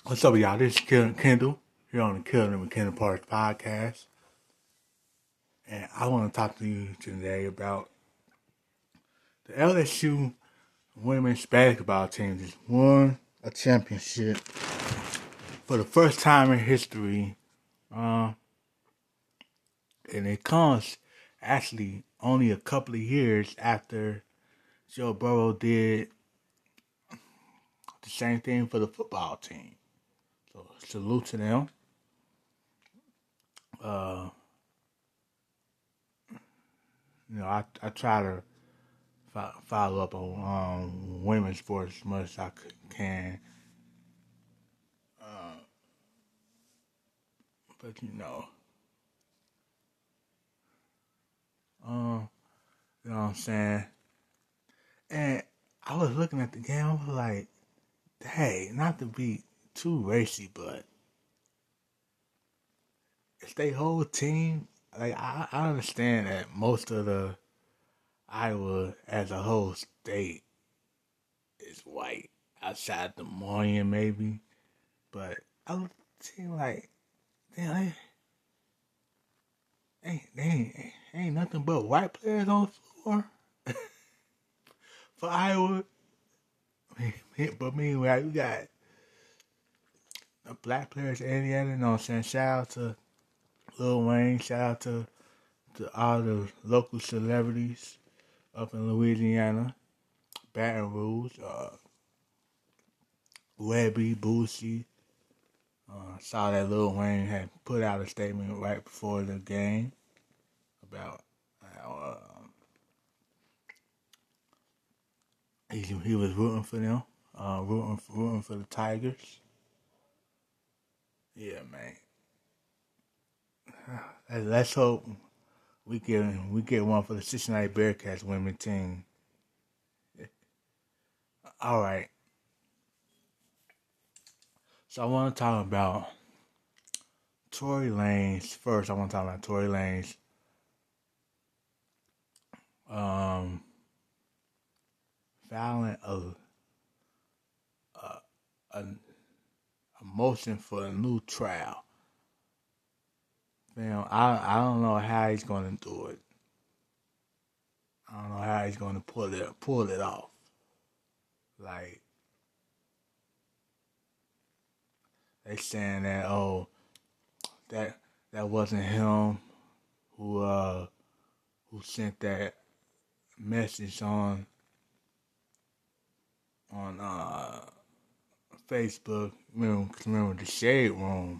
What's up, y'all? This is Kendall here on the Killing and Kendall Parks podcast, and I want to talk to you today about the LSU women's basketball team just won a championship for the first time in history, and it comes actually only a couple of years after Joe Burrow did the same thing for the football team. So salute to them. Uh, I try to follow up on women's sports as much as I can. But um, you know what I'm saying? And I was looking at the game, I was like, hey, not to be too racy, but it's their whole team. Like, I understand that most of the Iowa as a whole state is white, outside the Moyan maybe. But I look at the team like, damn, ain't nothing but white players on the floor for Iowa. But meanwhile, you got black players in Indiana. You know what I'm saying? Shout out to Lil Wayne. Shout out to all the local celebrities up in Louisiana. Baton Rouge, Webby, Boosie. Saw that Lil Wayne had put out a statement right before the game about he was rooting for them, rooting for the Tigers. Yeah, man. Let's hope we get one for the Cincinnati Bearcats women team. All right. So I want to talk about Tory Lanez first. I want to talk about Tory Lanez. Um, Filing a, a motion for a new trial. I don't know how he's gonna do it. I don't know how he's gonna pull it off. Like they saying that that that wasn't him who sent that message on Facebook. Remember the Shade Room.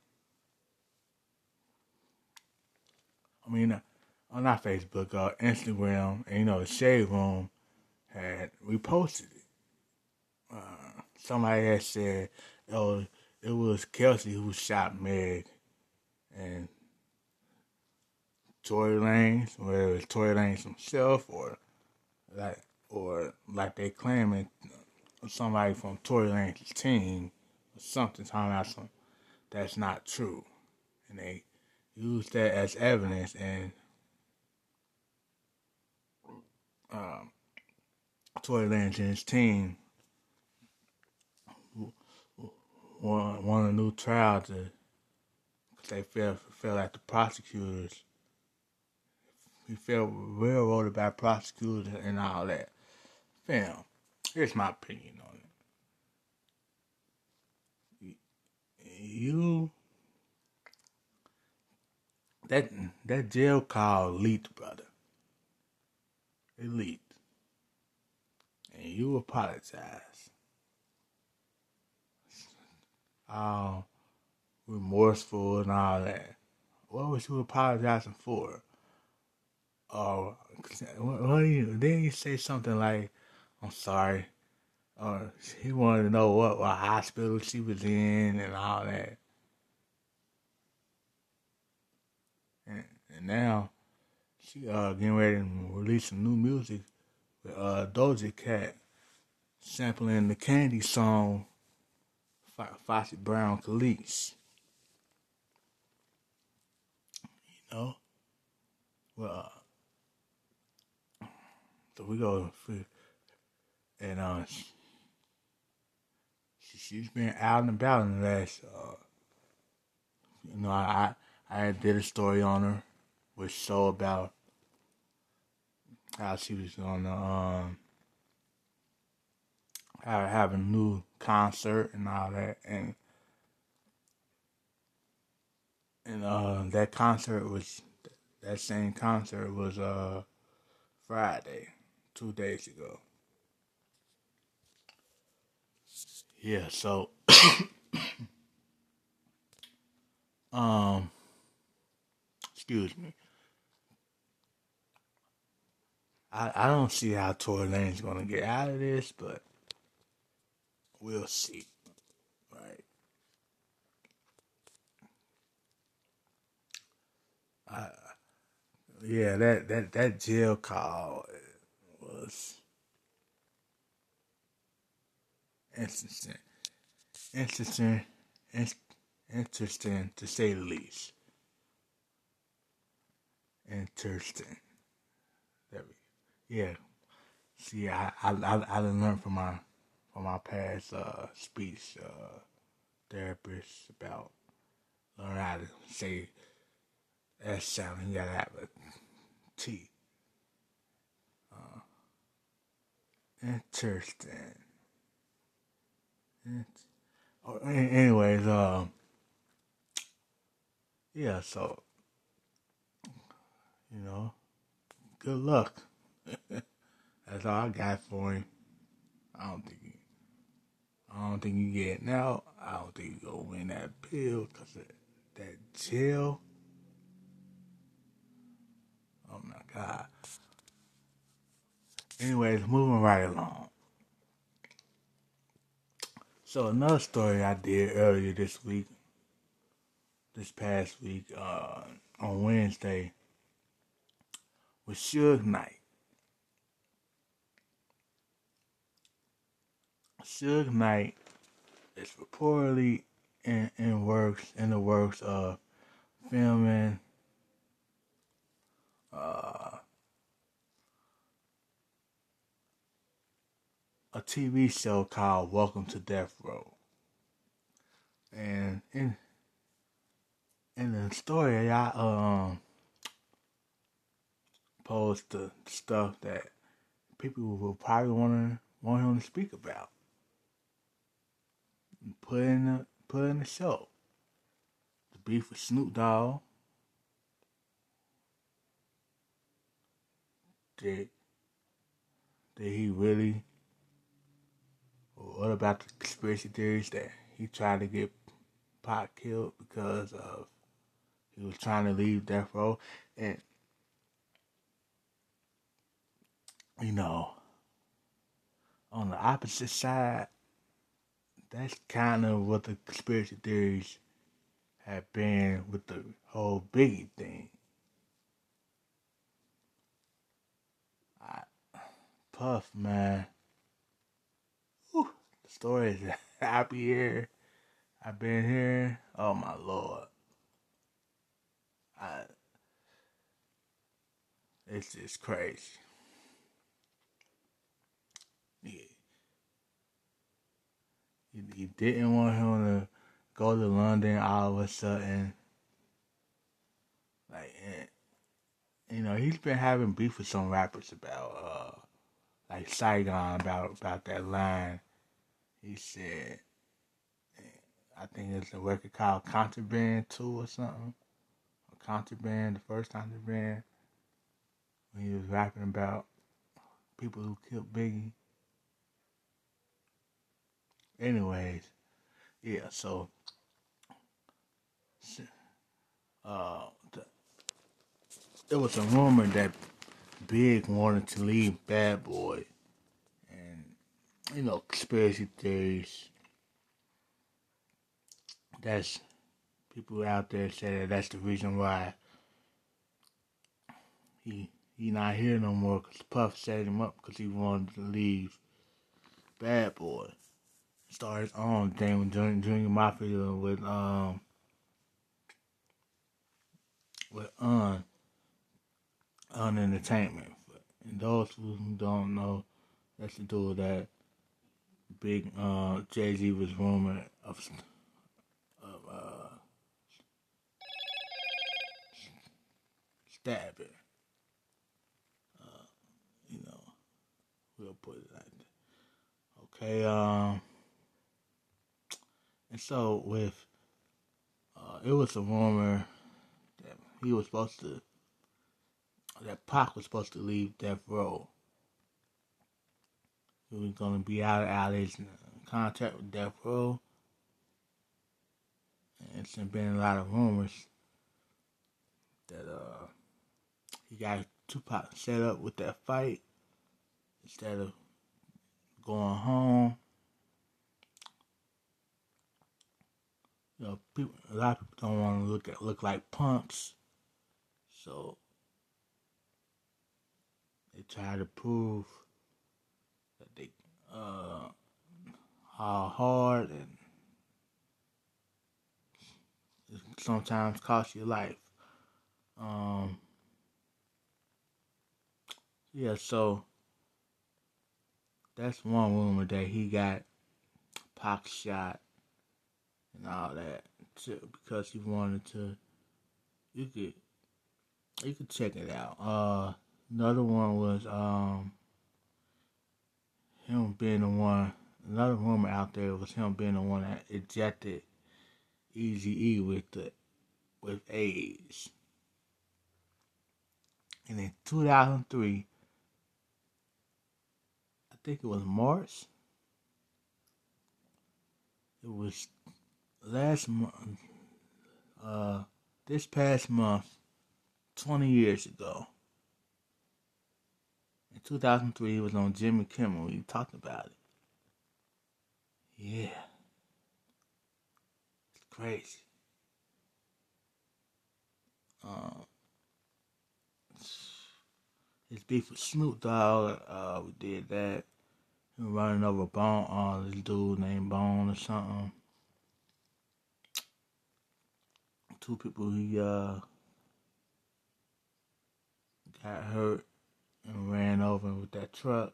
I mean, not Facebook, Instagram, and the Shade Room had reposted it. Somebody had said, "Oh, it was Kelsey who shot Meg," and Tory Lanez, whether it's Tory Lanez himself or like they claiming somebody from Tory Lanez's team or something talking about something that's not true, and they use that as evidence. And um, Tory Lanez and his team want a new trial because they felt like the prosecutors. He felt railroaded by prosecutors and all that. Fam, here's my opinion on it. You that that jail call leaked, brother. It leaked, and you apologize. All remorseful and all that. What was you apologizing for? Or what do you? Then you say something like, "I'm sorry," or he wanted to know what hospital she was in and all that. And now she getting ready to release some new music with Doja Cat sampling the Candy song Foxy Brown Khalees. You know? Well, so we go and she she's been out and about in the last. I did a story on her, which showed about how she was gonna have a new concert and all that, and that same concert was Friday, 2 days ago. Yeah, so excuse me. I don't see how Tory Lane's gonna get out of this, but we'll see. Right. Yeah, that jail call was interesting. Interesting. Interesting to say the least. Interesting. Yeah. See, I done learned from my past speech therapist about learn how to say that sound. You gotta have a T. Interesting. Anyways, yeah. So you know, good luck. That's all I got for him. I don't think he, I don't think you getting out. I don't think you gonna win that bill because that jail. Oh my God. Anyways, moving right along. So another story I did earlier this past week, on Wednesday, was Suge Knight. Suge Knight is reportedly in the works of filming uh, a TV show called Welcome to Death Row. And in the story, I posed the stuff that people will probably want him to speak about. Put in the show. The beef with Snoop Dogg. Did did he really? Or what about the conspiracy theories that he tried to get Pac killed because of he was trying to leave Death Row? And you know, on the opposite side, that's kind of what the conspiracy theories have been with the whole Biggie thing. I, Puff, man. Whew, the stories I be here, I've been here. Oh my lord, I, it's just crazy. He, he didn't want him to go to London all of a sudden. Like, he's been having beef with some rappers about, like Saigon, about that line. He said, I think it's a record called Contraband 2 or something. Or Contraband, the first Contraband. When he was rapping about people who killed Biggie. Anyways, yeah, so, uh, there was a rumor that Big wanted to leave Bad Boy. And, conspiracy theories. That's people out there say that that's the reason why he not here no more, because Puff set him up because he wanted to leave Bad Boy. Start his own thing with Junior Mafia with Entertainment. And those who don't know, that's to do with that. Big Jay-Z was rumored of stabbing. You know, we'll put it like that. Okay. And so with it was a rumor that he was supposed to that Pac was supposed to leave Death Row. He was gonna be out of his contact with Death Row. And it's been a lot of rumors that he got Tupac set up with that fight instead of going home. People, a lot of people don't want to look like punks, so they try to prove that they are hard and it sometimes cost your life. Yeah, so that's one rumor that he got Pac shot and all that too, because he wanted to. You could check it out. Another one was him being the one. Another rumor out there was him being the one that ejected Eazy-E with AIDS. And in 2003, I think it was March. It was last month. This past month, 20 years ago. In 2003, he was on Jimmy Kimmel. He talked about it. Yeah, it's crazy. His beef with Snoop Dogg, we did that. He was running over Bone, this dude named Bone or something. Two people he got hurt and ran over with that truck.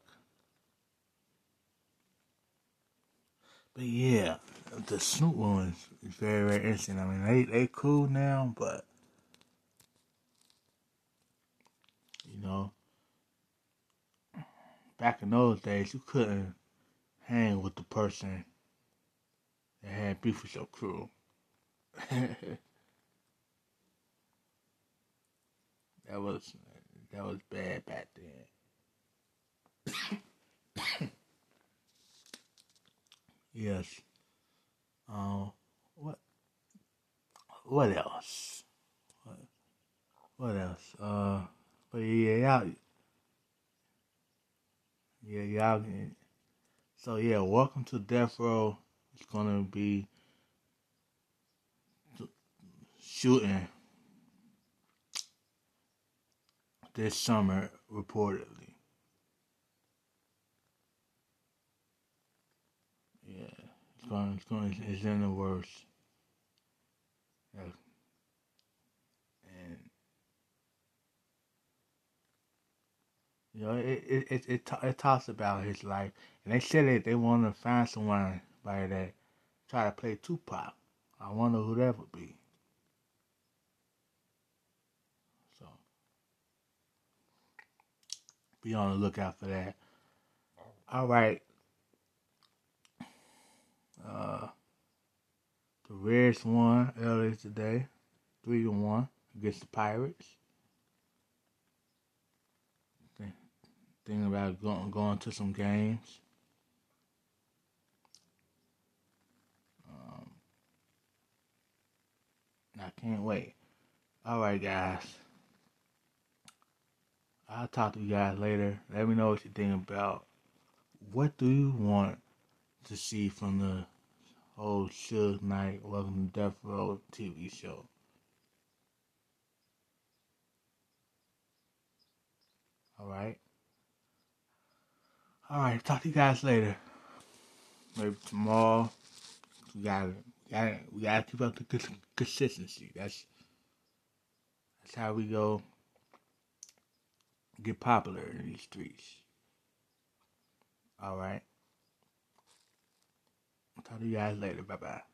But yeah, the Snoop one is very, very interesting. I mean, they cool now, but you know, back in those days, you couldn't hang with the person that had beef with your crew. that was that was bad back then. Yes. What what else? What else? But y'all. So yeah, welcome to Death Row. It's gonna be shooting this summer, reportedly. Yeah, it's in the works. Yeah. And you know, it talks about his life, and they said that they want to find somebody that try to play Tupac. I wonder who that would be. So be on the lookout for that. All right. Uh, the Reds won earlier today, 3-1 against the Pirates. Thinking about going to some games. I can't wait. All right, guys. I'll talk to you guys later. Let me know what you think about. What do you want to see from the whole Suge Knight Welcome to Death Row TV show? All right. All right. Talk to you guys later. Maybe tomorrow. We gotta keep up the consistency. That's how we go get popular in these streets. All right. I'll talk to you guys later. Bye bye.